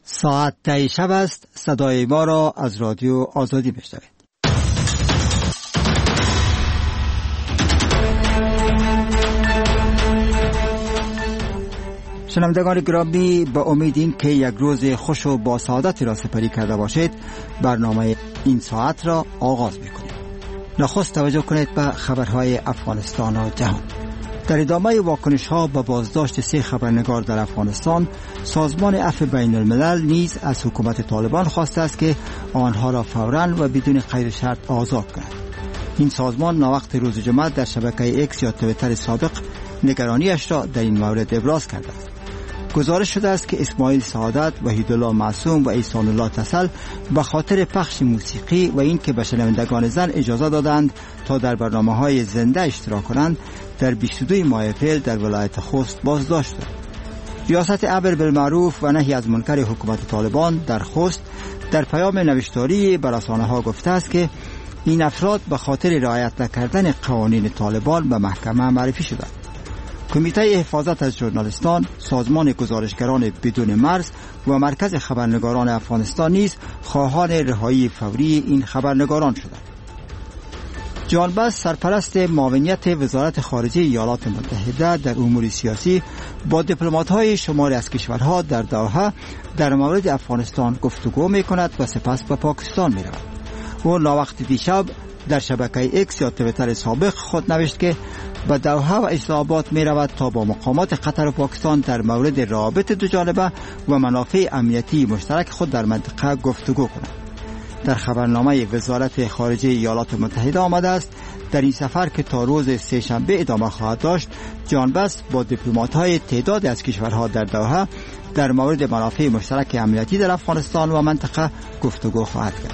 ساعت 10 شب است. صدای ما را از رادیو آزادی بشنوید. شنوندگان گرامی، با امید این که یک روز خوش و با سعادتی را سپری کرده باشید، برنامه این ساعت را آغاز می‌کنیم. نخست توجه کنید به خبرهای افغانستان و جهان. در ادامه واکنش‌ها به بازداشت 3 خبرنگار در افغانستان، سازمان عفو بین الملل نیز از حکومت طالبان خواسته است که آنها را فوراً و بدون قید شرط آزاد کند. این سازمان ناوقت روز جمعه در شبکه اکس یا توییتر سابق نگرانیش را در این مورد ابراز کرده است. گزارش شده است که اسماعیل سعادت، وحیدالله معصوم و احسان الله تسل به خاطر پخش موسیقی و این که به شنوندگان زن اجازه دادند تا در برنامه‌های زنده اشتراک کنند، در 22 ماه اپریل در ولایت خوست بازداشت شد. ریاست امر بالمعروف و نهی از منکر حکومت طالبان در خوست در پیام نوشتاری به رسانه‌ها گفته است که این افراد به خاطر رعایت نکردن قوانین طالبان به محکمه معرفی شدند. کمیته حفاظت از ژورنالیستان، سازمان گزارشگران بدون مرز و مرکز خبرنگاران افغانستان نیز خواهان رهایی فوری این خبرنگاران شدند. جان بس، سرپرست معاونیت وزارت خارجه ایالات متحده در امور سیاسی، با دیپلمات‌های شماری از کشورها در دوحه در مورد افغانستان گفتگو می‌کند و سپس به پاکستان می‌رود. او ناوقت دیشب در شبکه اکس یا توییتر سابق خود نوشت که به دوحه و اسلام آباد می رود تا با مقامات قطر و پاکستان در مورد روابط دوجانبه و منافع امنیتی مشترک خود در منطقه گفتگو کند. در خبرنامه وزارت خارجه ایالات متحده آمده است در این سفر که تا روز سه‌شنبه ادامه خواهد داشت، جان بس با دیپلمات‌های تعدادی از کشورها در دوحه در مورد منافع مشترک امنیتی در افغانستان و منطقه گفتگو خواهد کرد.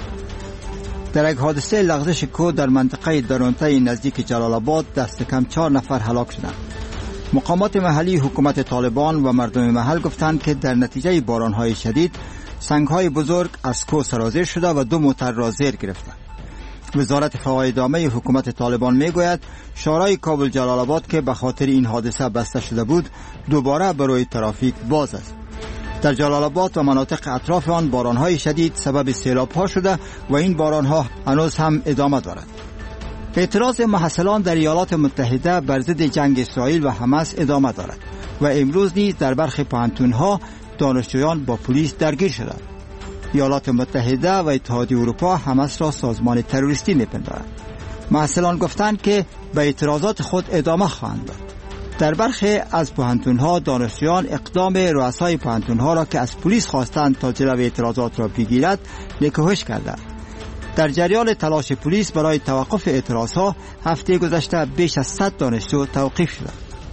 در یک حادثه لغزش کوه در منطقه درونته نزدیک جلال آباد دست کم 4 نفر هلاک شدند. مقامات محلی حکومت طالبان و مردم محل گفتند که در نتیجه بارانهای شدید سنگ‌های بزرگ از کوه سرازیر شده و 2 موتر را زیر گرفتند. وزارت فواید عامه حکومت طالبان میگوید شارع کابل جلال آباد که به خاطر این حادثه بسته شده بود دوباره برای ترافیک باز است. در جلال آباد و مناطق اطراف آن بارانهای شدید سبب سیلاب‌ها شده و این بارانها هنوز هم ادامه دارد. اعتراض محصلان در ایالات متحده بر ضد جنگ اسرائیل و حماس ادامه دارد و امروز نیز در برخی پوهنتون‌ها دانشجویان با پلیس درگیر شدند. ایالات متحده و اتحادیه اروپا حماس را سازمان تروریستی می‌پندارند. محصلان گفتند که به اعتراضات خود ادامه خواهند داد. در برخی از پوهنتون‌ها دانشجویان اقدام رؤسای پوهنتون‌ها را که از پلیس خواستند تا جلوی اعتراضات را بگیرد نکوهش کردند. در جریان تلاش پلیس برای توقف اعتراضها هفته گذشته بیش از 100 دانشجو توقیف شدند.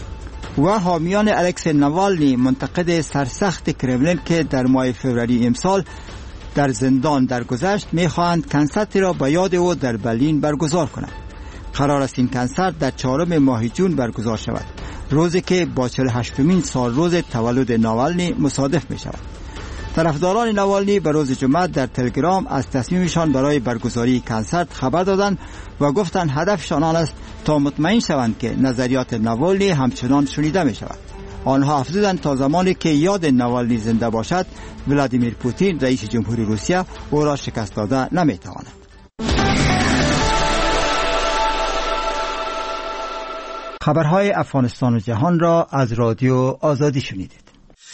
و حامیان الکسی نوالنی منتقد سرسخت کرملین که در ماه فوریه امسال در زندان درگذشت می‌خواهند کنسرتی را به یاد او در برلین برگزار کنند. قرار است این کنسرت در 4 ماه جون برگزار شود، روزی که با 48مین سال روز تولد ناوالنی مصادف می شود. طرفداران ناوالنی به روز جمعه در تلگرام از تصمیمشان برای برگزاری کنسرت خبر دادند و گفتند هدفشان آن است تا مطمئن شوند که نظریات ناوالنی همچنان شنیده می شود. آنها افزودند تا زمانی که یاد ناوالنی زنده باشد، ولادیمیر پوتین رئیس جمهوری روسیه او را شکست داده نمی تواند. خبرهای افغانستان و جهان را از رادیو آزادی شنیدید.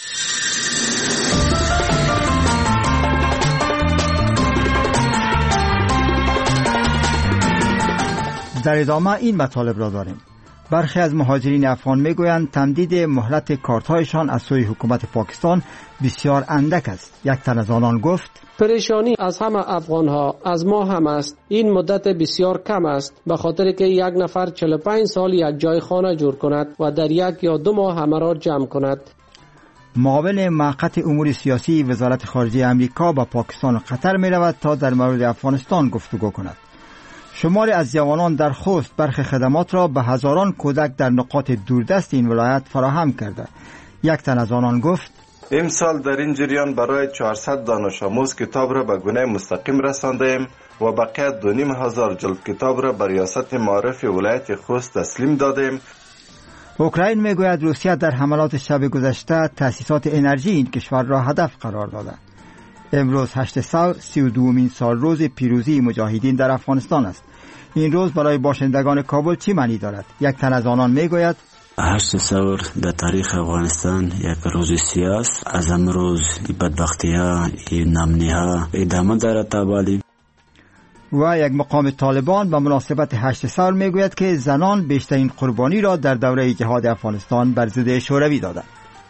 در ادامه این مطالب را داریم. برخی از مهاجرین افغان میگویند تمدید مهلت کارت‌هایشان از سوی حکومت پاکستان بسیار اندک است. یک تن از آنان گفت: پریشانی از همه افغان‌ها از ما هم است. این مدت بسیار کم است، به خاطر که یک نفر 45 سال یک جای خانه جور کند و در 1 یا 2 ماه همه را جمع کند. معاون موقت امور سیاسی وزارت خارجه امریکا با پاکستان و قطر می رود تا در مورد افغانستان گفتگو کند. شماری از جوانان در خوست برخی خدمات را به هزاران کودک در نقاط دوردست این ولایت فراهم کرده. یک تن از آنان گفت: امسال در این جریان برای 400 دانش آموز کتاب را به گونه مستقیم رساندیم و بقیه 2500 جلد کتاب را به ریاست معارف ولایت خوست تسلیم دادیم. اوکراین میگوید روسیه در حملات شب گذشته تأسیسات انرژی این کشور را هدف قرار داده. امروز 8 ثور 32مین سال روز پیروزی مجاهدین در افغانستان است. این روز برای باشندگان کابل چی معنی دارد؟ یک تن از آنان میگوید 8 ثور در تاریخ افغانستان یک روز سیاست. از امروز بدبختی ها، نامنی ها ادامه دارد تا بالی. و یک مقام طالبان به مناسبت 8 ثور میگوید که زنان بیشترین قربانی را در دوره جهاد افغانستان بر ضد شوروی دادند.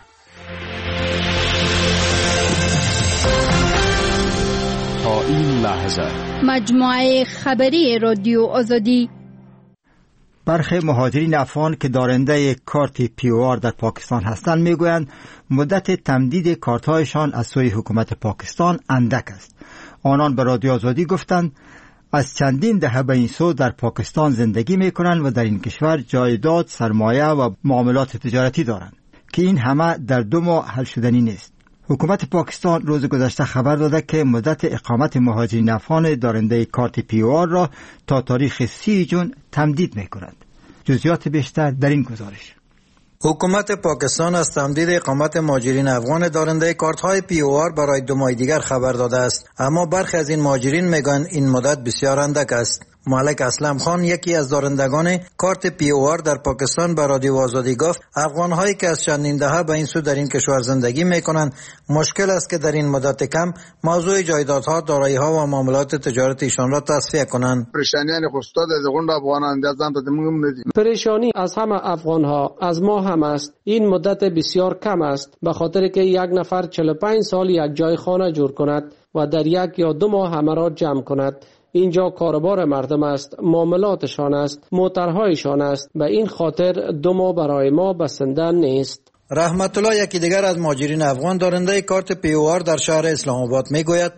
تا این لحظه مجموعه خبری رادیو آزادی. برخی مهاجرین افغان که دارنده کارت POR در پاکستان هستند میگویند مدت تمدید کارت‌هایشان از سوی حکومت پاکستان اندک است. آنان به رادیو آزادی گفتند از چندین دهه به این سو در پاکستان زندگی میکنند و در این کشور جایداد، سرمایه و معاملات تجارتی دارند که این همه در 2 ماه حل شدنی نیست. حکومت پاکستان روز گذشته خبر داده که مدت اقامت مهاجرین افغان دارنده کارت POR را تا تاریخ 30 جون تمدید می‌کند. جزئیات بیشتر در این گزارش. حکومت پاکستان از تمدید اقامت مهاجرین افغان دارنده کارت‌های POR برای 2 ماه دیگر خبر داده است، اما برخی از این مهاجرین میگن این مدت بسیار اندک است. ملک اسلم خان، یکی از دارندگان کارت POR در پاکستان، به رادیو آزادی گفت افغان‌هایی که از چندین دهه به این سو در این کشور زندگی می‌کنند مشکل است که در این مدت کم موضوع جایدادها، دارایی‌ها و معاملات تجارتی ایشان را تصفیه کنند. پریشانی از همه افغان‌ها از ما هم است. این مدت بسیار کم است، به خاطر که یک نفر 45 سال یک جای خانه جور کند و در 1 یا 2 ماه همه را جمع کند. اینجا کاربار مردم است، معاملاتشان است، موترهایشان است. به این خاطر 2 ماه برای ما بسنده نیست. رحمت الله، یکی دیگر از مهاجرین افغان دارنده کارت POR در شهر اسلام آباد میگوید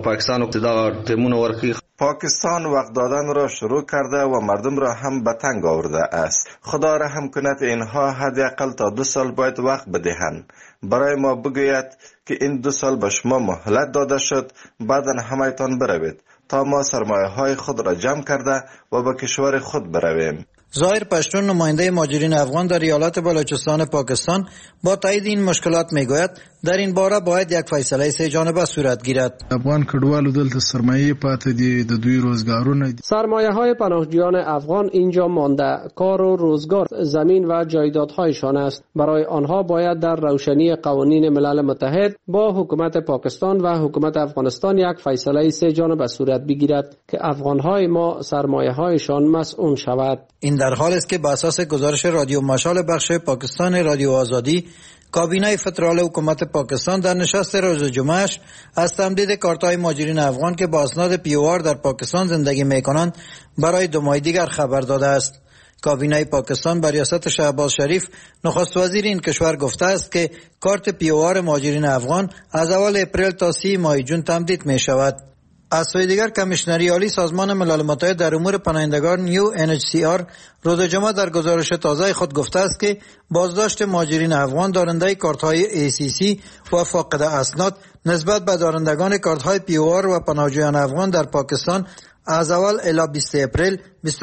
پاکستان وقت دادن را شروع کرده و مردم را هم به تنگ آورده است. خدا رحم کند اینها حداقل تا 2 سال باید وقت بدهند. برای ما بگوید که این 2 سال به شما مهلت داده شد، بعداً همه‌تان بروید تا ما سرمایه های خود را جمع کرده و به کشور خود برویم. ظاهر پشتون، نماینده مهاجرین افغان در ایالت بلوچستان پاکستان، با تایید این مشکلات میگوید در این باره باید یک فیصله 3 جانبه صورت گیرد. افغان کډوالو دلته سرمایه پاتې دي، د دوی روزګارونه دي. سرمایه های پناهجویان افغان اینجا مانده، کار و روزگار، زمین و جایدادهایشان است. برای آنها باید در روشنی قوانین ملل متحد با حکومت پاکستان و حکومت افغانستان یک فیصله 3 جانبه صورت بگیرد که افغانهای ما سرمایه هایشان مسئول شود. این در حال است که به اساس گزارش رادیو مشال بخش پاکستان رادیو آزادی، کابینه فدرال حکومت پاکستان در نشست روز جمعه‌اش از تمدید کارت‌های مهاجرین افغان که با اسناد POR در پاکستان زندگی می‌کنند برای 2 ماه دیگر خبر داده است. کابینه پاکستان بر ریاست شهباز شریف، نخست وزیر این کشور، گفته است که کارت POR مهاجرین افغان از اول اپریل تا 30 ماه جون تمدید می‌شود. از سوی دیگر کمیشنری عالی سازمان ملل متحد در امور پناهندگان UNHCR روز جمعه در گزارش تازه خود گفته است که بازداشت مهاجرین افغان دارنده کارت‌های ACC و فاقد اسناد نسبت به دارندگان کارت‌های POR و پناهجویان افغان در پاکستان از اول الی 20 اپریل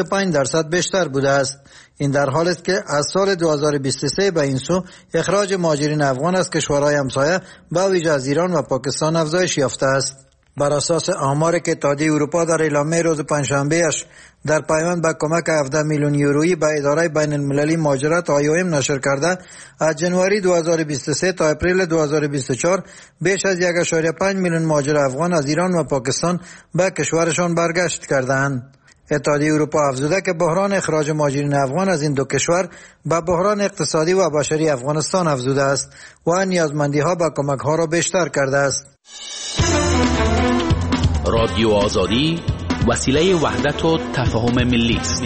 25% بیشتر بوده است. این در حالی است که از سال 2023 به این سو اخراج مهاجرین افغان از کشورهای همسایه به ویژه از ایران و پاکستان افزایش یافته است. بر اساس آماری که اتحادیه اروپا در اعلامیه روز پنجشنبه‌اش در پیوند به کمک 17 میلیون یورویی به اداره بین المللی مهاجرت IOM نشر کرده، از جنوری 2023 تا اپریل 2024 بیش از 1.5 میلیون مهاجر افغان از ایران و پاکستان به کشورشان برگشت کردند. اتحادیه اروپا افزوده که بحران اخراج مهاجرین افغان از این 2 کشور به بحران اقتصادی و بشری افغانستان افزوده است و نیازمندی‌ها به کمک‌ها را بیشتر کرده است. رادیو آزادی وسیله وحدت و تفاهم ملی است.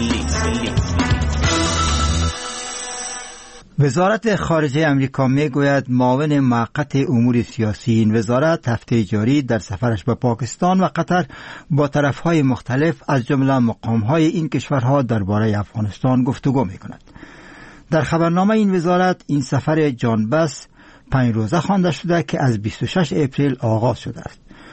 وزارت خارجه امریکا میگوید معاون موقت امور سیاسی این وزارت هفته جاری در سفرش به پاکستان و قطر با طرفهای مختلف از جمله مقامهای این کشورها درباره افغانستان گفتگو میکند. در خبرنامه این وزارت این سفر جان بس 5 روزه خوانده شده که از 26 اپریل آغاز شده است.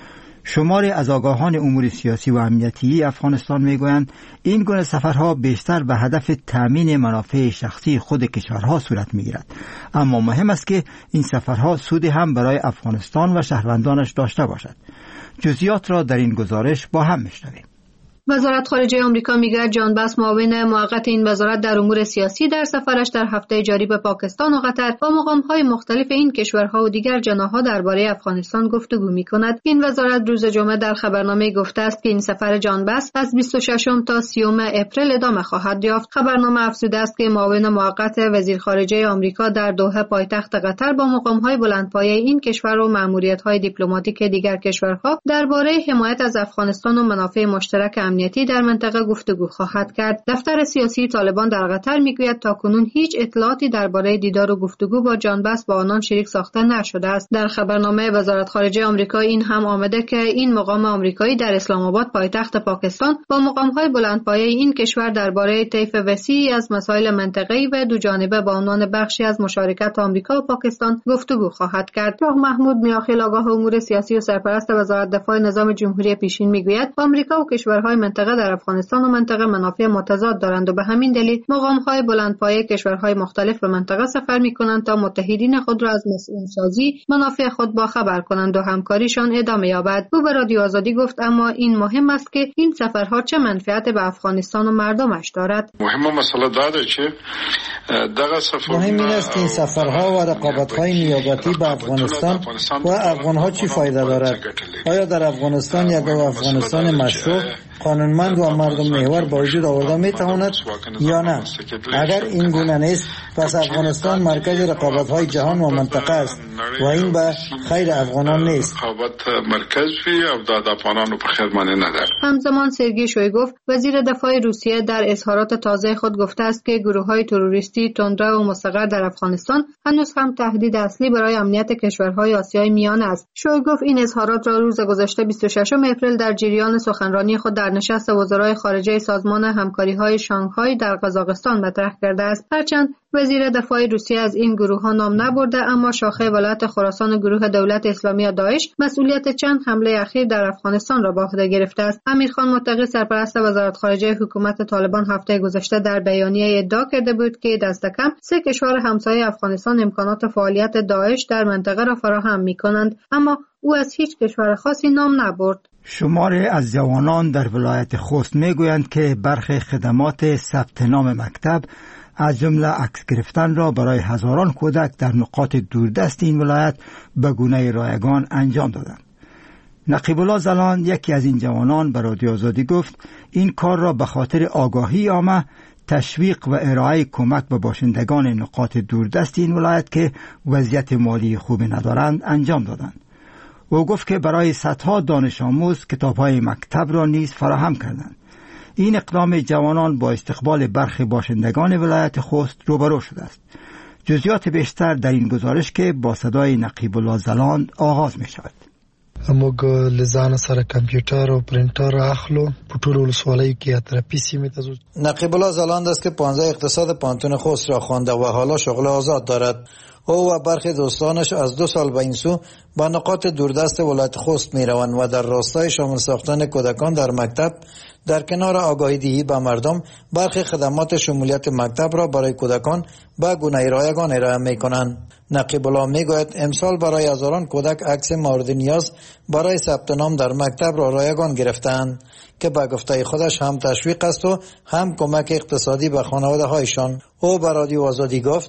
شماری از آگاهان امور سیاسی و امنیتی افغانستان میگویند این گونه سفرها بیشتر به هدف تامین منافع شخصی خود کشورها صورت میگیرد، اما مهم است که این سفرها سودی هم برای افغانستان و شهروندانش داشته باشد. جزئیات را در این گزارش با هم میشنویم. وزارت خارجه آمریکا میگوید جان بس معاون موقت این وزارت در امور سیاسی در سفرش در هفته جاری به پاکستان و قطر با مقام‌های مختلف این کشورها و دیگر جناح‌ها درباره افغانستان گفتگو می‌کند. این وزارت روز جمعه در خبرنامه گفته است که این سفر جان بس از 26 تا 30 اپریل ادامه خواهد یافت. خبرنامه افزوده است که معاون موقت وزیر خارجه آمریکا در دوحه پایتخت قطر با مقام‌های بلندپایه این کشور و مأموریت‌های دیپلماتیک دیگر کشورها درباره حمایت از افغانستان و منافع مشترک امنیتی در منطقه گفتگو خواهد کرد. دفتر سیاسی طالبان در قطر میگوید تاکنون هیچ اطلاعاتی درباره دیدار و گفتگو با جان بس با آنان شریک ساخته نشده است. در خبرنامه وزارت خارجه آمریکا این هم آمده که این مقام آمریکایی در اسلام آباد پایتخت پاکستان با مقام‌های بلندپایه این کشور درباره طیف وسیعی از مسائل منطقه‌ای و دو جانبه با عنوان بخشی از مشارکت آمریکا و پاکستان گفتگو خواهد کرد. شاه محمود میاخیل آگاه امور سیاسی و سرپرست وزارت دفاع نظام جمهوری پیشین میگوید آمریکا و کشورهای منطقه در افغانستان و منطقه منافع متضاد دارند و به همین دلیل مقام‌های بلندپایه کشورهای مختلف به منطقه سفر می‌کنند تا متحدین خود را از مسئول‌سازی منافع خود با خبر کنند و همکاریشان ادامه یابد. او به رادیو آزادی گفت اما این مهم است که این سفرها چه منفعت به افغانستان و مردمش دارد. مهم این است که این سفرها و رقابت‌های نیابتی به افغانستان و افغان‌ها چی فایده دارد؟ آیا در افغانستان یک افغانستان مشروع قانونمند و مردم محور با وجود آورده میتواند یا نه؟ اگر این گونه نیست پس افغانستان مرکز رقابت‌های جهان و منطقه است و این به خیر افغانان نیست. همزمان سرگئی شویگوف وزیر دفاع روسیه در اظهارات تازه خود گفته است که گروه‌های تروریستی تندرو و مستقر در افغانستان هنوز هم تهدید اصلی برای امنیت کشورهای آسیای میانه است. شویگوف این اظهارات را روز گذشته 26 اپریل در جریان سخنرانی خود در نشست وزرای خارجه سازمان همکاری‌های شانگهای در قزاقستان مطرح کرده است. هرچند وزیر دفاع روسیه از این گروه‌ها نام نبرده، اما شاخه ولایت خراسان و گروه دولت اسلامی داعش مسئولیت چند حمله اخیر در افغانستان را به عهده گرفته است. امیرخان متقی سرپرست وزارت خارجه حکومت طالبان هفته گذشته در بیانیه ادعا کرده بود که دست کم 3 کشور همسایه افغانستان امکانات فعالیت داعش در منطقه را فراهم می‌کنند، اما او از هیچ کشور خاصی نام نبرد. شماری از جوانان در ولایت خوست میگویند که برخی خدمات ثبت نام مکتب از جمله عکس گرفتن را برای هزاران کودک در نقاط دوردست این ولایت به گونه رایگان انجام دادند. نقیب الله زلان یکی از این جوانان به رادیو آزادی گفت این کار را به خاطر آگاهی عامه، تشویق و ارائه کمک به باشندگان نقاط دوردست این ولایت که وضعیت مالی خوبی ندارند انجام دادند. او گفت که برای صدها دانش آموز کتاب‌های مکتب را نیز فراهم کردند. این اقدام جوانان با استقبال برخی باشندگان ولایت خوست روبرو شده است. جزئیات بیشتر در این گزارش که با صدای نقیب الله زلان آغاز می شود. موږ لزان سره کمپیوټر او پرینټر اخلو په ټولو ولسوالیو کې اترپی سیمې ته ځو. نقیب الله زلان است که 15 اقتصاد پانتون خوست را خوانده و حالا شغل آزاد دارد. او و برخی دوستانش از 2 سال به این سو به نقاط دوردست ولایت خوست می روند و در راستای شامل ساختن کودکان در مکتب در کنار آگاهی دهی به مردم برخی خدمات شمولیت مکتب را برای کودکان به گونه رایگان ارائه می کنند. نقیب الله می گوید امسال برای هزاران کودک عکس مورد نیاز برای ثبت نام در مکتب را رایگان گرفتند که به گفته خودش هم تشویق است و هم کمک اقتصادی به خانواده هایشان. او به رادیو آزادی گفت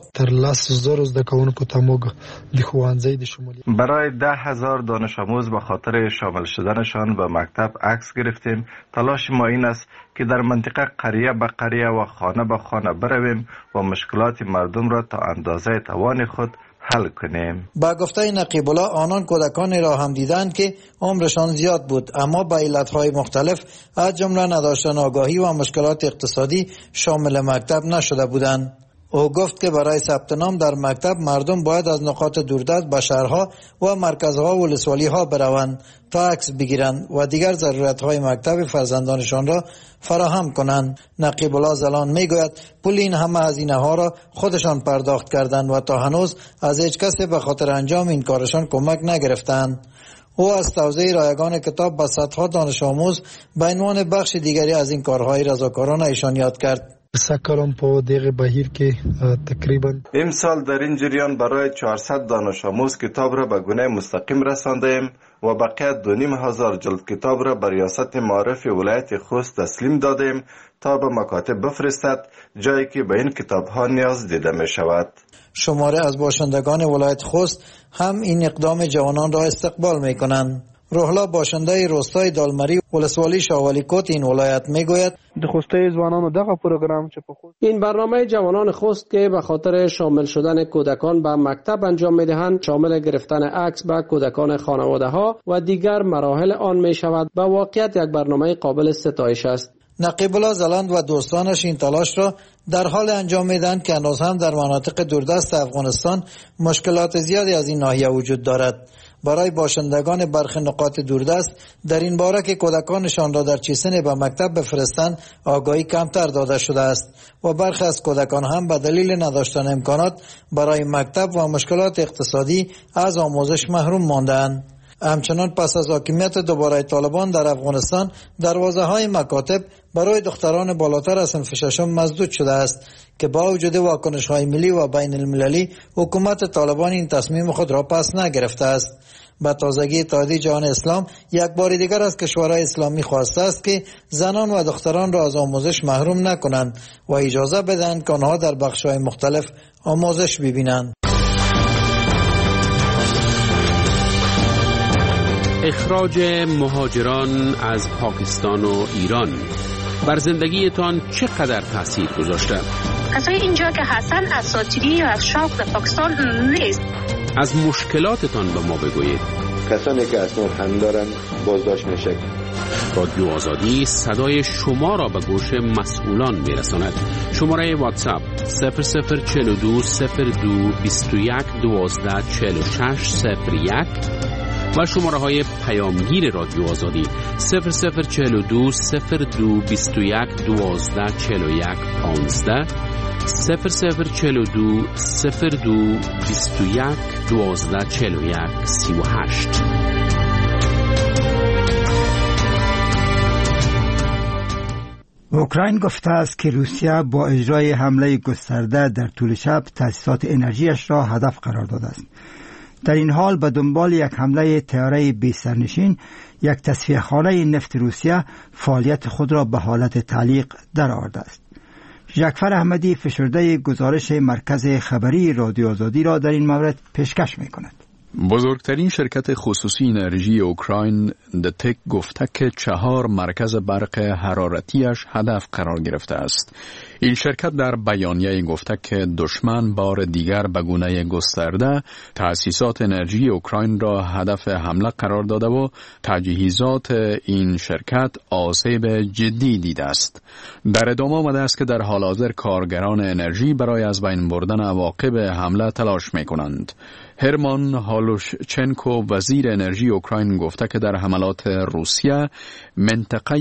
برای 10,000 دانش آموز به خاطر شامل شدنشان به مکتب عکس گرفتیم. تلاش ما این است که در منطقه قریه به قریه و خانه به خانه برویم و مشکلات مردم را تا اندازه توان خود حل کنیم. با گفته نقیب الله آنان کودکانی را هم دیدند که عمرشان زیاد بود اما با علتهای مختلف از جمله نداشتن آگاهی و مشکلات اقتصادی شامل مکتب نشده بودند. او گفت که برای ثبت نام در مکتب مردم باید از نقاط دوردست به شهرها و مرکزها و ولسوالی‌ها بروند تا عکس بگیرند و دیگر ضرورت‌های مکتب فرزندانشان را فراهم کنند. نقیب الله زلان میگوید پول این همه هزینه‌ها را خودشان پرداخت کردند و تا هنوز از هیچ کسی به خاطر انجام این کارشان کمک نگرفتند. او از توزیع رایگان کتاب به صدها دانش آموز به عنوان بخش دیگری از این کارهای رضاکارانه ایشان یاد کرد. سکرم په دغه بهیر کې تقریبا امسال در این جریان برای 400 دانش آموز کتاب را به گونه مستقیم رساندیم و بقیه 2500 جلد کتاب را به ریاست معارف ولایت خوست تسلیم دادیم تا به مکاتب بفرستد، جایی که به این کتاب ها نیاز دیده می شود. شماره از باشندگان ولایت خوست هم این اقدام جوانان را استقبال می کنند. روحلا باشنده روستای دالمری ولسوالی شاولی کوت این ولایت میگوید د خوسته ځوانانو دغه پروگرام چې په خوست این برنامه جوانان خوست که به خاطر شامل شدن کودکان به مکتب انجام میدهند شامل گرفتن عکس به کودکان خانواده ها و دیگر مراحل آن می شود به واقعیت یک برنامه قابل ستایش است. نقیب الله زلند و دوستانش این تلاش را در حال انجام میدهند که هنوز هم در مناطق دوردست افغانستان مشکلات زیادی از این ناحیه وجود دارد. برای باشندگان برخی نقاط دوردست در این باره که کودکانشان را در چه سنی به مکتب بفرستند آگاهی کمتر داده شده است و برخی از کودکان هم به دلیل نداشتن امکانات برای مکتب و مشکلات اقتصادی از آموزش محروم مانده‌اند. همچنان پس از حاکمیت دوباره طالبان در افغانستان دروازه‌های مکاتب برای دختران بالاتر از صنف ششم مسدود شده است که با وجود واکنش‌های ملی و بین المللی حکومت طالبان این تصمیم خود را پس نگرفته است. به تازگی اتحادیه جهان اسلام یک بار دیگر از کشورهای اسلامی خواسته است که زنان و دختران را از آموزش محروم نکنند و اجازه بدهند که آنها در بخش‌های مختلف آموزش ببینند. اخراج مهاجران از پاکستان و ایران بر زندگیتان چقدر تاثیر گذاشته؟ کسایی اینجا که هستن اساطیری یا از شاق در پاکستان نیست. از مشکلاتتان به ما بگویید. کسانی که اسناد هم دارن بازداشت میشه. رادیو آزادی صدای شما را به گوش مسئولان میرساند. شماره واتساپ 0042 02 21 12 46 01 و شماره های پیامگیر رادیو آزادی 0042 02 21 12 41 15 0042 02 21 12 41 38. اوکراین گفته است که روسیه با اجرای حمله گسترده در طول شب تأسیسات انرژیش را هدف قرار داده است. در این حال به دنبال یک حمله طیاره بی سرنشین یک تصفیه‌خانه نفت روسیه فعالیت خود را به حالت تعلیق درآورده است. ژکفر احمدی فشرده گزارش مرکز خبری رادیو آزادی را در این مورد پیشکش می‌کند. بزرگترین شرکت خصوصی انرژی اوکراین دتک گفته که 4 مرکز برق حرارتیش هدف قرار گرفته است. این شرکت در بیانیه گفته که دشمن بار دیگر به گونه گسترده تأسیسات انرژی اوکراین را هدف حمله قرار داده و تجهیزات این شرکت آسیب جدی دیده است. در ادامه آمده است که در حال حاضر کارگران انرژی برای از بین بردن عواقب حمله تلاش می‌کنند. هرمان هالوشچنکو وزیر انرژی اوکراین گفته که در حملات روسیه منطقه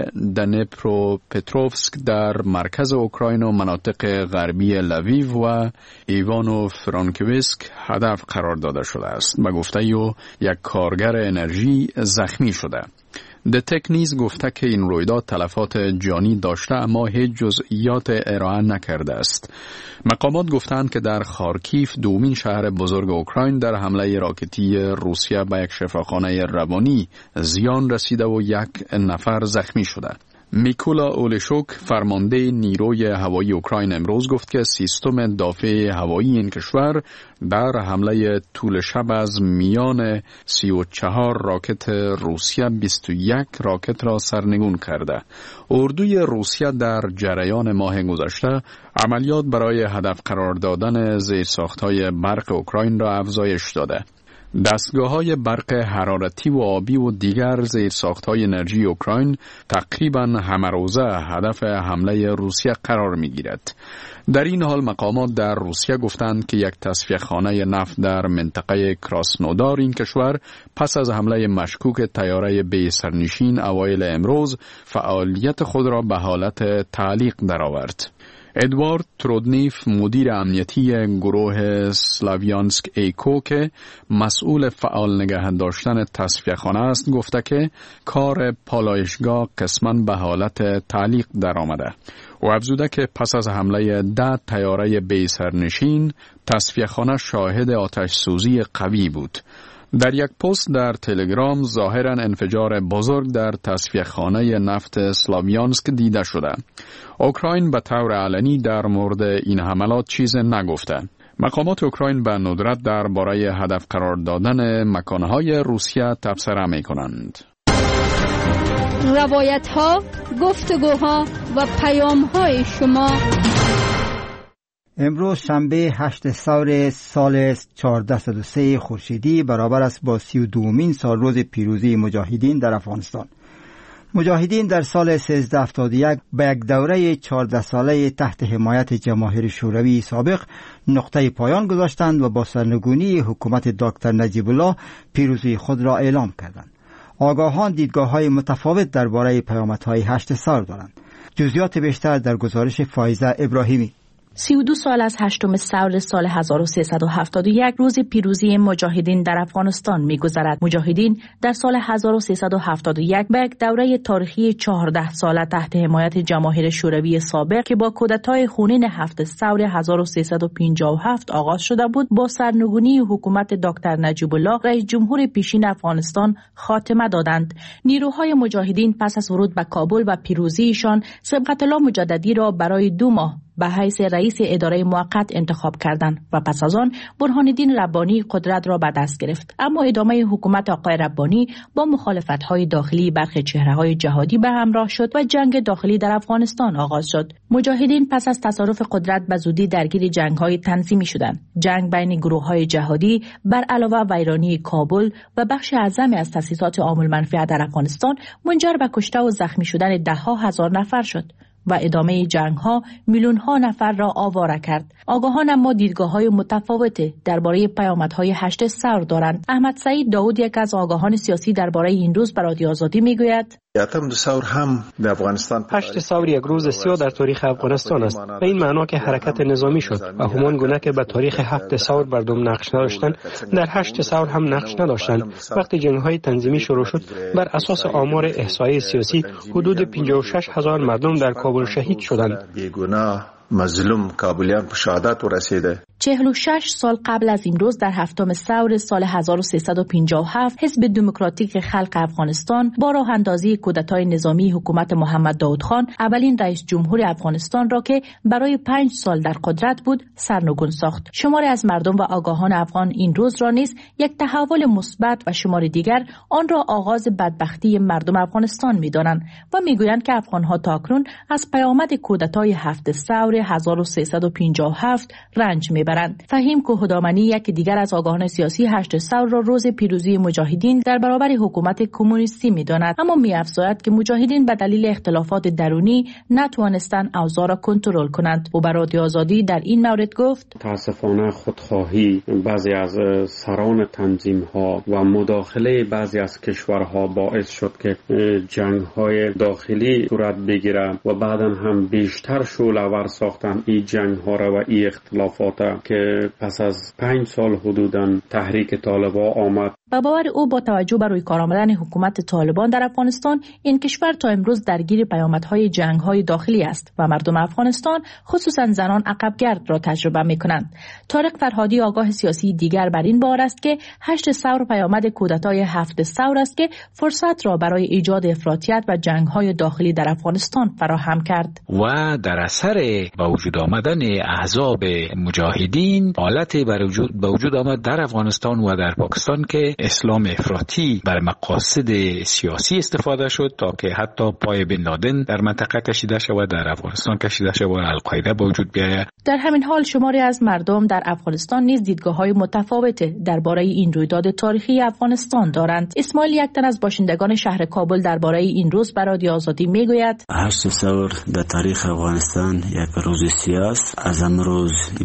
دنیپروپتروفسک در مرکز اوکراین و مناطق غربی لویو و ایوانو فرانکویسک هدف قرار داده شده است. به گفته او یک کارگر انرژی زخمی شده. دتک نیز گفته که این رویداد تلفات جانی داشته اما هیچ جزئیات ارائه نکرده است. مقامات گفتند که در خارکیف دومین شهر بزرگ اوکراین در حمله راکتی روسیه به یک شفاخانه روانی زیان رسیده و 1 نفر زخمی شده. میکولا اولشوک فرمانده نیروی هوایی اوکراین امروز گفت که سیستم دافع هوایی این کشور در حمله طول شب از میان 34 راکت روسیه 21 راکت را سرنگون کرده. اردوی روسیه در جریان ماه گذشته عملیات برای هدف قرار دادن زیرساخت‌های برق اوکراین را افزایش داده. دستگاه‌های برق حرارتی و آبی و دیگر زیرساخت‌های انرژی اوکراین تقریباً همه‌روزه هدف حمله روسیه قرار می‌گیرد. در این حال مقامات در روسیه گفتند که یک تصفیه‌خانه نفت در منطقه کراسنودار این کشور پس از حمله مشکوک طیاره بی سرنشین اوایل امروز فعالیت خود را به حالت تعلیق درآورد. ادوارد ترودنیف مدیر امنیتی گروه سلاویانسک ایکو که مسئول فعال نگه داشتن تصفیه‌خانه است گفته که کار پالایشگاه قسماً به حالت تعلیق در آمده. و افزوده که پس از حمله 10 طیاره بی سرنشین تصفیه‌خانه شاهد آتش سوزی قوی بود. در یک پست در تلگرام ظاهراً انفجار بزرگ در تصفیه‌خانه نفت سلاویانسک دیده شده. اوکراین به طور علنی در مورد این حملات چیز نگفته. مقامات اوکراین به ندرت درباره هدف قرار دادن مکانهای روسیه تبصره می‌کنند. روایت‌ها، گفتگوها و پیام‌های شما. امروز شنبه 8 سور سال 1403 خورشیدی برابر است با 32مین سال روز پیروزی مجاهدین در افغانستان. مجاهدین در سال 1371 به یک دوره 14 ساله تحت حمایت جماهیر شوروی سابق نقطه پایان گذاشتند و با سرنگونی حکومت دکتر نجیب الله پیروزی خود را اعلام کردند. آگاهان دیدگاه‌های متفاوت درباره پیامدهای 8 سور دارند. جزئیات بیشتر در گزارش فایزه ابراهیمی. 32 سال از 8 سور سال 1371 روز پیروزی مجاهدین در افغانستان می‌گذرد. مجاهدین در سال 1371 به یک دوره تاریخی 14 ساله تحت حمایت جماهیر شوروی سابق که با کودتای خونین 7 سور 1357 آغاز شده بود، با سرنگونی حکومت دکتر نجیب الله رئیس جمهور پیشین افغانستان خاتمه دادند. نیروهای مجاهدین پس از ورود به کابل و پیروزیشان صبغت الله مجددی را برای 2 ماه به حیث رئیس اداره موقت انتخاب کردند و پس از آن برهان الدین ربانی قدرت را به دست گرفت. اما ادامه حکومت آقای ربانی با مخالفت‌های داخلی برخی چهره‌های جهادی به همراه شد و جنگ داخلی در افغانستان آغاز شد. مجاهدین پس از تصرف قدرت به زودی درگیر جنگ‌های تنظیمی شدند. جنگ بین گروه‌های جهادی بر علاوه ویرانی کابل و بخش اعظمی از تأسیسات عام المنفعه در افغانستان منجر به کشته و زخمی شدن ده‌ها هزار نفر شد و ادامه جنگ‌ها میلیون‌ها نفر را آواره کرد. آگاهان اما دیدگاه‌های متفاوت درباره پیامدهای 8 سور دارند. احمد سعید داود یک از آگاهان سیاسی درباره این روز به رادیو آزادی میگوید: 8 سور یک روز سیاه در تاریخ افغانستان است. به این معنا که حرکت نظامی شد و همان گونه که به تاریخ 7 سور مردم نقش نداشتند، در 8 سور هم نقش نداشتند. وقتی جنگ‌های تنظیمی شروع شد، بر اساس آمار احصایی سیاسی حدود 56,000 مردم در کابل شهید شدند. مظلوم کابلیان به شهادت رسیده. 46 سال قبل از این روز در 7 سور سال 1357 حزب دموکراتیک خلق افغانستان با راه اندازی کودتای نظامی حکومت محمد داود خان اولین رئیس جمهور افغانستان را که برای 5 سال در قدرت بود سرنگون ساخت. شماری از مردم و آگاهان افغان این روز را نیز یک تحول مثبت و شماری دیگر آن را آغاز بدبختی مردم افغانستان می‌دانند و می‌گویند که افغان‌ها تاکنون از پیامد کودتای 7 سور 1357 رنج میبرند. فهیم کوهدامنی یک دیگر از آگاهان سیاسی 8 سور را روز پیروزی مجاهدین در برابر حکومت کمونیستی میداند، اما میافزاید که مجاهدین به دلیل اختلافات درونی نتوانستند اوضاع را کنترل کنند. او به رادیو آزادی در این مورد گفت: متاسفانه خودخواهی بعضی از سران تنظیم‌ها و مداخله بعضی از کشورها باعث شد که جنگ‌های داخلی صورت بگیرد و بعداً هم بیشتر شعله‌ور ساختن این جنگ‌ها را و این اختلافات که پس از 5 سال حدوداً تحریک طالبان آمد. با باور او با توجه بر روی کار آمدن حکومت طالبان در افغانستان، این کشور تا امروز درگیر پیامدهای جنگ‌های داخلی است و مردم افغانستان خصوصاً زنان عقبگرد را تجربه می‌کنند. طارق فرهادی آگاه سیاسی دیگر بر این بار است که 8 سور پیامد کودتای 7 سور است که فرصت را برای ایجاد افراطیت و جنگ‌های داخلی در افغانستان فراهم کرد و در اثر با وجود آمدن احزاب مجاهدین حالتی به وجود آمد در افغانستان و در پاکستان که اسلام افراطی بر مقاصد سیاسی استفاده شد تا که حتی پای بن لادن در منطقه کشیده شود، در افغانستان کشیده شود و القاعده به وجود بیاید. در همین حال شماری از مردم در افغانستان نیز دیدگاه‌های متفاوت درباره این رویداد تاریخی افغانستان دارند. اسماعیل یکتن از باشندگان شهر کابل درباره این روز به رادیو آزادی میگوید: 8 سور در تاریخ افغانستان یک روز سیاه است. از امروز بدبختی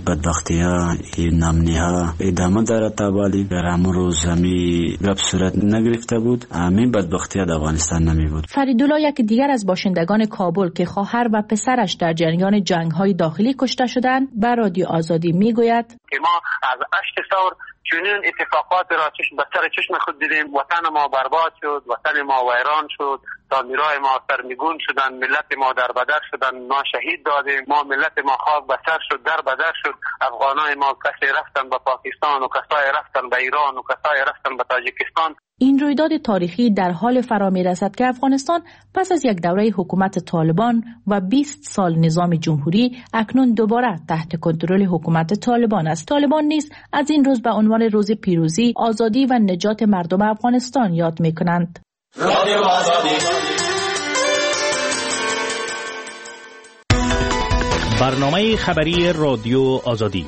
بدبختی‌ها نمنی‌ها ادامه دارد تا ولی در همون روز همی گپ صورت نگرفته بود، همین بدبختی‌ها در افغانستان نمی بود. فریدالله یک دیگر از باشندگان کابل که خواهر و پسرش در جریان جنگ‌های داخلی کشته شدند به رادیو آزادی میگوید که ما از 8 ثور چنین اتفاقات را به سر چشم خود دیدیم. وطن ما برباد شد، وطن ما ویران شد، تعمیرهای ما سرنگون شدن، ملت ما در بدر شدن، ما شهید دادیم، ما ملت ما خاک به سر شد، در بدر شد. افغانای ما کسی رفتن به پاکستان و کسای رفتن به ایران و کسای رفتن به تاجیکستان. این رویداد تاریخی در حال فرا می‌رسد که افغانستان پس از یک دوره حکومت طالبان و 20 سال نظام جمهوری اکنون دوباره تحت کنترل حکومت طالبان است. طالبان نیز از این روز به عنوان روز پیروزی، آزادی و نجات مردم افغانستان یاد می‌کنند. رادیو آزادی. برنامه خبری رادیو آزادی.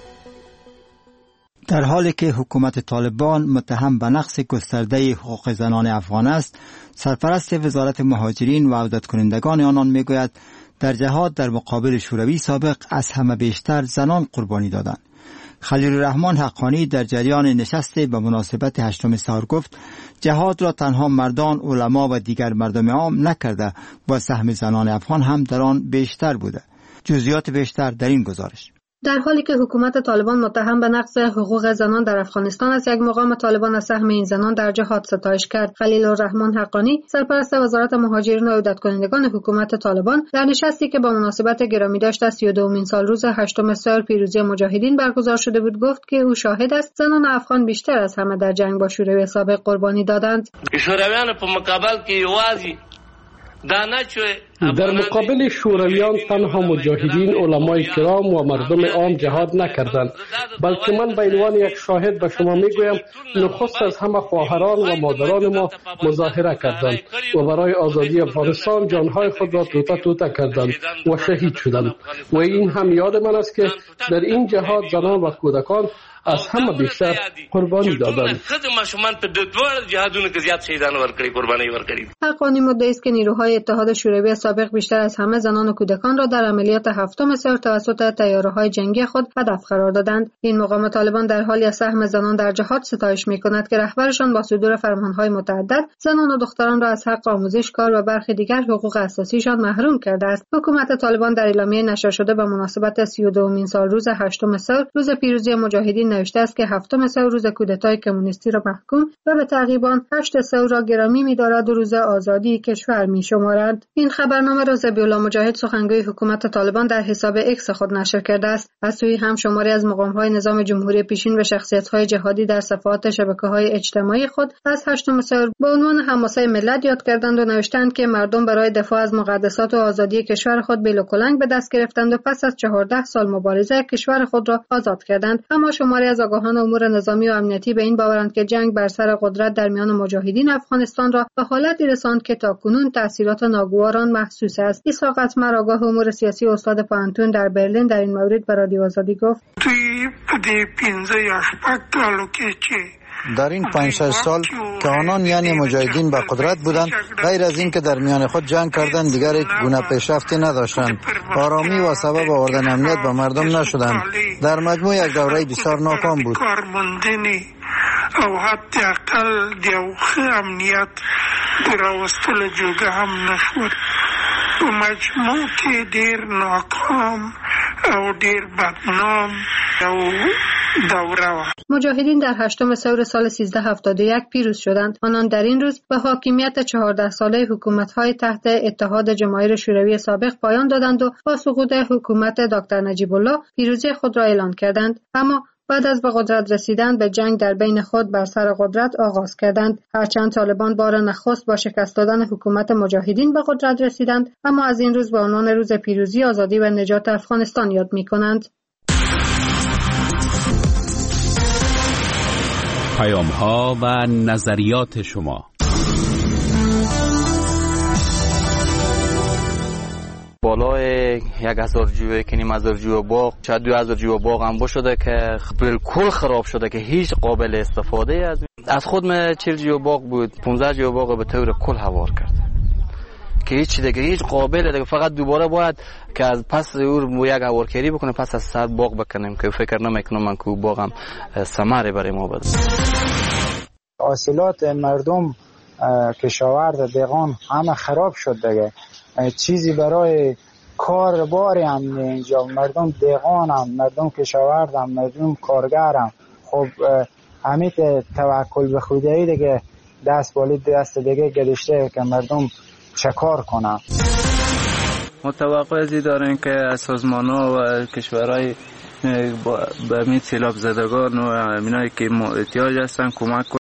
در حالی که حکومت طالبان متهم به نقض گسترده حقوق زنان افغان است، سرپرست وزارت مهاجرین و عودت کنندگان آنان میگوید در جهاد در مقابل شوروی سابق از همه بیشتر زنان قربانی دادند. خلیل الرحمن حقانی در جریان نشست به مناسبت 8 سحور گفت جهاد را تنها مردان، علما و دیگر مردم عام نکرده و سهم زنان افغان هم در آن بیشتر بوده. جزئیات بیشتر در این گزارش. در حالی که حکومت طالبان متهم به نقض حقوق زنان در افغانستان است، یک مقام طالبان از سهم این زنان در جهاد ستایش کرد. خلیل الرحمن حقانی، سرپرست وزارت مهاجرین و عودت کنندگان حکومت طالبان، در نشستی که با مناسبت گرامی داشت از 32مین سال روز 8 سحور پیروزی مجاهدین برگزار شده بود، گفت که او شاهد است زنان افغان بیشتر از همه در جنگ با شوروی سابق قربانی دادند. شورویان په مقابل کې یوازې در مقابل شورویان تنها مجاهدین، علمای کرام و مردم عام جهاد نکردند، بلکه من به عنوان یک شاهد به شما میگویم نخست از همه خواهران و مادران ما مظاهره کردند و برای آزادی افغانستان جانهای خود را توته توته کردند و شهید شدند. و این هم یاد من است که در این جهاد زنان و کودکان از همه بیشتر قربانی دادند. حقانی مدعی است که نیروهای اتحاد شوروی سابق بیشتر از همه زنان و کودکان را در عملیات 7 سحور توسط طیاره‌های جنگی خود هدف قرار دادند. این مقام طالبان در حالی از سهم زنان در جهاد ستایش می‌کند که رهبرشان با صدور فرمان‌های متعدد زنان و دختران را از حق آموزش، کار و برخی دیگر حقوق اساسیشان محروم کرده است. حکومت طالبان در اعلامیه نشر شده به مناسبت 32مین سال روز 8 سحور روز پیروزی مجاهدین نوشته است که 7 سحور روز کودتای کمونیستی را محکوم و به تعقیبان 8 سحور را گرامی می‌دارد و روز آزادی کشور می‌شمارد. این خبرنامه را ذبیح‌الله مجاهد، سخنگوی حکومت طالبان، در حساب اکس خود نشر کرده است. از سوی هم شماری از مقام‌های نظام جمهوری پیشین و شخصیت‌های جهادی در صفحات شبکه‌های اجتماعی خود از 8 سحور به عنوان حماسه ملت یاد کردند و نوشتند که مردم برای دفاع از مقدسات و آزادی کشور خود بیل و کلنگ به دست گرفتند و پس از 14 سال مبارزه کشور خود را آزاد کردند. اما شماری از آگاهان امور نظامی و امنیتی به این باورند که جنگ بر سر قدرت در میان مجاهدین افغانستان را به حالتی رساند که تاکنون تأثیرات ناگوار آن محسوس است. اسحاق اتمر، آگاه امور سیاسی و استاد پوهنتون در برلین، در این مورد به رادیو آزادی گفت: در این 5-6 سال که آنان یعنی مجاهدین به قدرت بودند، غیر از این که در میان خود جنگ کردند دیگر هیچ گونه پیشرفتی نداشتند. آرامی و سبب آوردن امنیت به مردم نشدند. در مجموع یک دوره بسیار ناکام بود. او حتی اقل دیو امنیت براوستل جوگه هم نشود. و مجموع که دیر ناکام او دیر بدنام او دوره. مجاهدین در 8 سحور سال 1371 پیروز شدند. آنان در این روز به حاکمیت 14 ساله حکومت‌های تحت اتحاد جماهیر شوروی سابق پایان دادند و با سقوط حکومت دکتر نجیب الله پیروزی خود را اعلان کردند. اما بعد از به قدرت رسیدن به جنگ در بین خود بر سر قدرت آغاز کردند. هرچند طالبان بار نخست با شکست دادن حکومت مجاهدین به قدرت رسیدند، اما از این روز به عنوان روز پیروزی، آزادی و نجات افغانستان یاد می‌کنند. پیام‌ها و نظریات شما. بالای 1000 جوه که نیم 1000 جوه باغ، شاید 2000 جوه باغ هم شده که بالکل خراب شده که هیچ قابل استفاده از خود 40 جوه باغ بود، 15 جوه باغ به طور کل هوار کرد. که هیچ دیگه هیچ قابل دیگه، فقط دوباره باید که از پس او یک اورکری بکنه، پس از سر باغ بکنیم که فکر نمیکنم من که باغم ثمره برای ما بده. حاصلات مردم کشاورز دهقان همه خراب شد دیگه، چیزی برای کار باری هم اینجا، مردم دهقان هم، مردم کشاورز هم، مردم کارگر هم. خب همین توکل به خدایی دیگه دست بالی دست دیگه گذاشته که مردم چه کار کنن. متوقع ازی داریم که از سازمان‌ها و کشورهای به همین سیلاب زدگان و همینایی که احتیاج هستن کمک